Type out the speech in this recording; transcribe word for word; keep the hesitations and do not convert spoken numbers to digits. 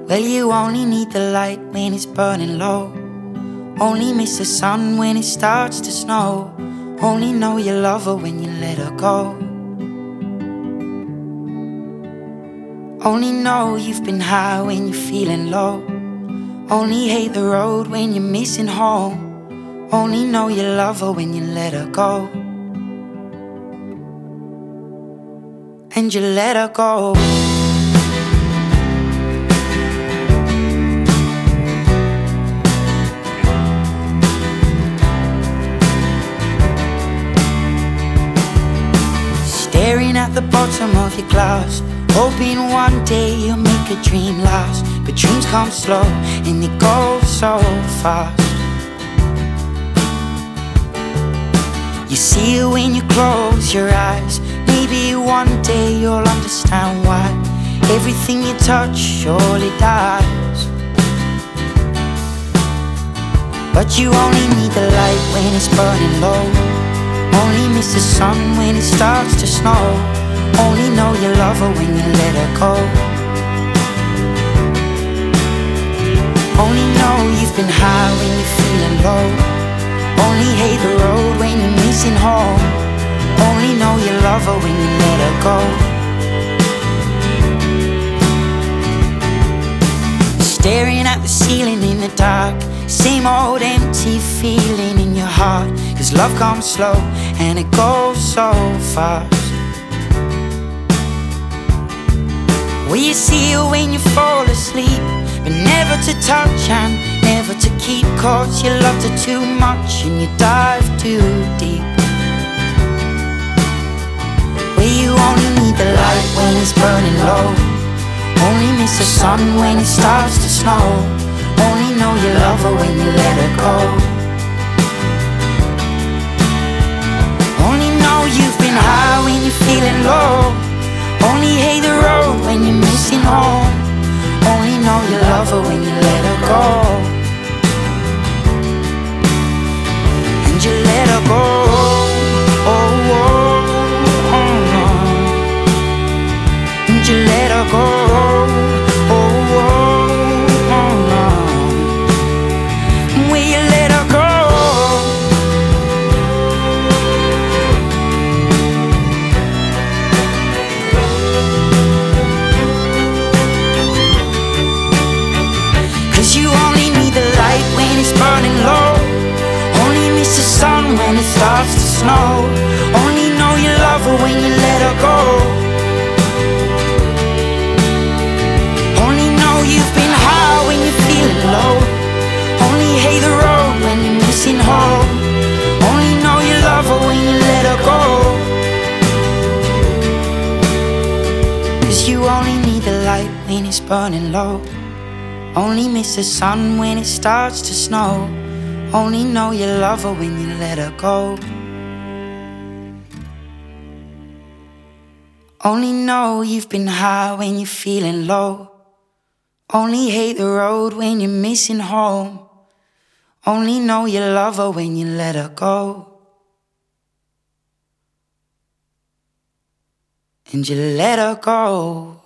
Well, you only need the light when it's burning low. Only miss the sun when it starts to snow. Only know you love her when you let her go. Only know you've been high when you're feeling low. Only hate the road when you're missing home. Only know you love her when you let her go. And you let her go. Staring at the bottom of your glass, hoping one day you'll make a dream last. But dreams come slow and they go so fast. You see it when you close your eyes. Maybe one day you'll understand why everything you touch surely dies. But you only need the light when it's burning low. Only miss the sun when it starts to snow. Only know you love her when you let her go. Only know you've been high when you're feeling low. Only hate the road when you're missing home. Only know you love her when you let her go. Staring at the ceiling in the dark, same old empty feeling in your heart. Cause love comes slow and it goes so fast. Well, you see it when you fall asleep, but never to touch and never to keep. Cause you loved her too much and you dive too deep. Well, you only need the light when it's burning low. Only miss the sun when it starts to snow. Only know you love her when you let her go. Only know you've been high when you're feeling low. Only hate the road when you're missing home. Only know you love her when you let her go. And you let her go. Oh, oh, oh, oh. And you let her go. Oh, oh, oh, oh. Will you let her go? Cause you only need the light when it's burning low. Only miss the sun when it starts to snow. Only know you love her when you let her go. Only know you've been high when you're feeling low. Only hate the road when you're missing home. Only know you love her when you let her go. Cause you only need the light when it's burning low. Only miss the sun when it starts to snow. Only know you love her when you let her go. Only know you've been high when you're feeling low. Only hate the road when you're missing home. Only know you love her when you let her go. And you let her go.